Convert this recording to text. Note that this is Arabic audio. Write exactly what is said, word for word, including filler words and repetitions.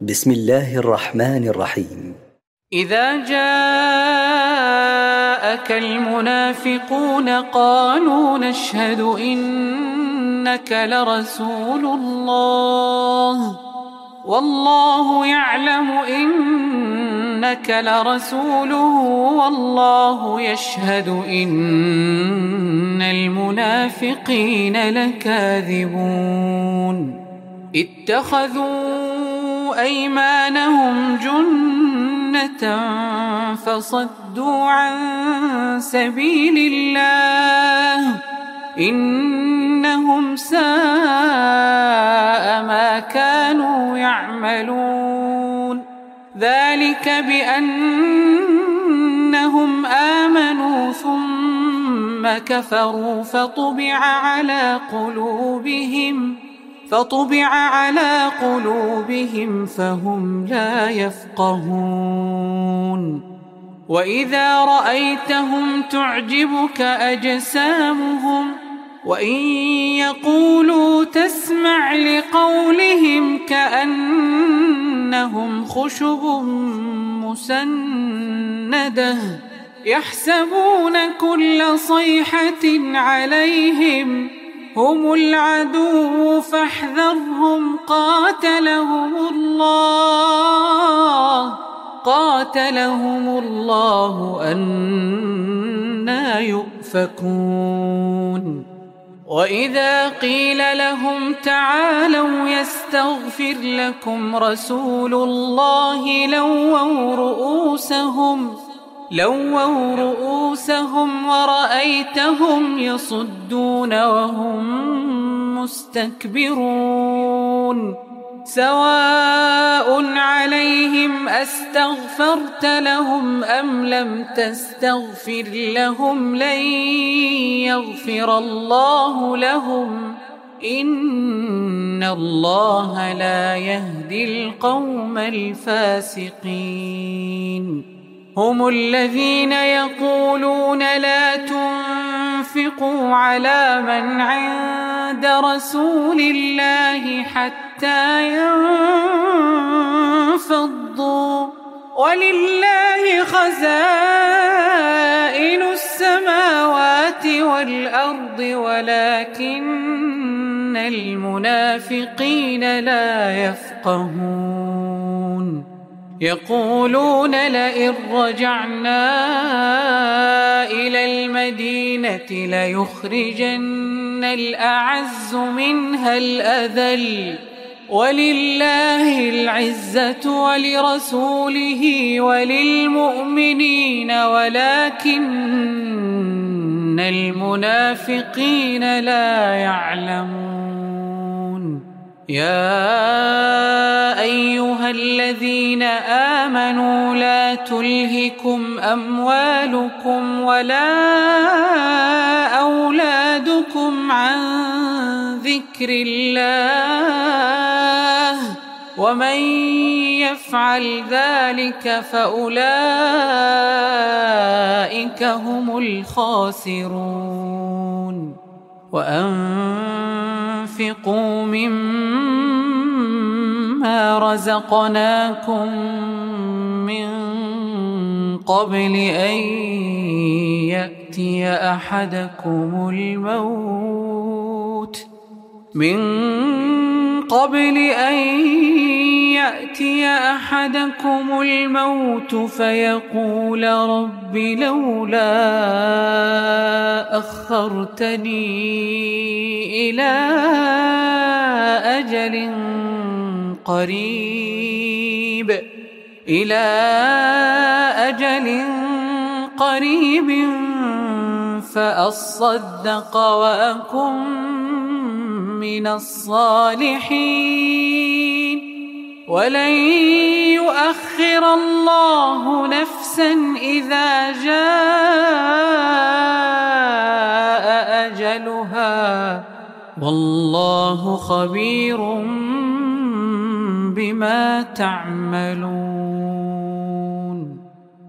بسم الله الرحمن الرحيم. إذا جاءك المنافقون قالوا نشهد إنك لرسول الله والله يعلم إنك لرسوله والله يشهد إن المنافقين لكاذبون. اتخذوا أيمانهم جنة فصدوا عن سبيل الله إنهم ساء ما كانوا يعملون. ذلك بأنهم آمنوا ثم كفروا فطبع على قلوبهم فطبع على قلوبهم فهم لا يفقهون. وإذا رأيتهم تعجبك أجسامهم وإن يقولوا تسمع لقولهم كأنهم خشب مسندة يحسبون كل صيحة عليهم هم العدو فاحذرهم قاتلهم الله قاتلهم الله أنى يؤفكون. وإذا قيل لهم تعالوا يستغفر لكم رسول الله لووا رؤوسهم لووا رؤوسهم ورأيتهم يصدون وهم مستكبرون. سواء عليهم أستغفرت لهم أم لم تستغفر لهم لن يغفر الله لهم إن الله لا يهدي القوم الفاسقين. هم الذين يقولون لا تنفقوا على من عند رسول الله حتى ينفضوا ولله خزائن السماوات والأرض ولكن المنافقين لا يفقهون. يقولون لئن رجعنا إلى المدينة ليخرجن الأعز منها الأذل ولله العزة ولرسوله وللمؤمنين ولكن المنافقين لا يعلمون. يا أيها الذين آمنوا لا تلهكم أموالكم ولا أولادكم عن ذكر الله ومن يفعل ذلك فأولئك هم الخاسرون. وأنفقوا مما رزقناكم من قبل أن يأتي أحدكم الموت من قبل أن يأتي أحدكم الموت فيقول رب لولا أخرتني إلى أجل قريب إلى أجل قريب فأصدق وأكن من الصالحين ولن يؤخر الله نفسا إذا جاء أجلها والله خبير بما تعملون.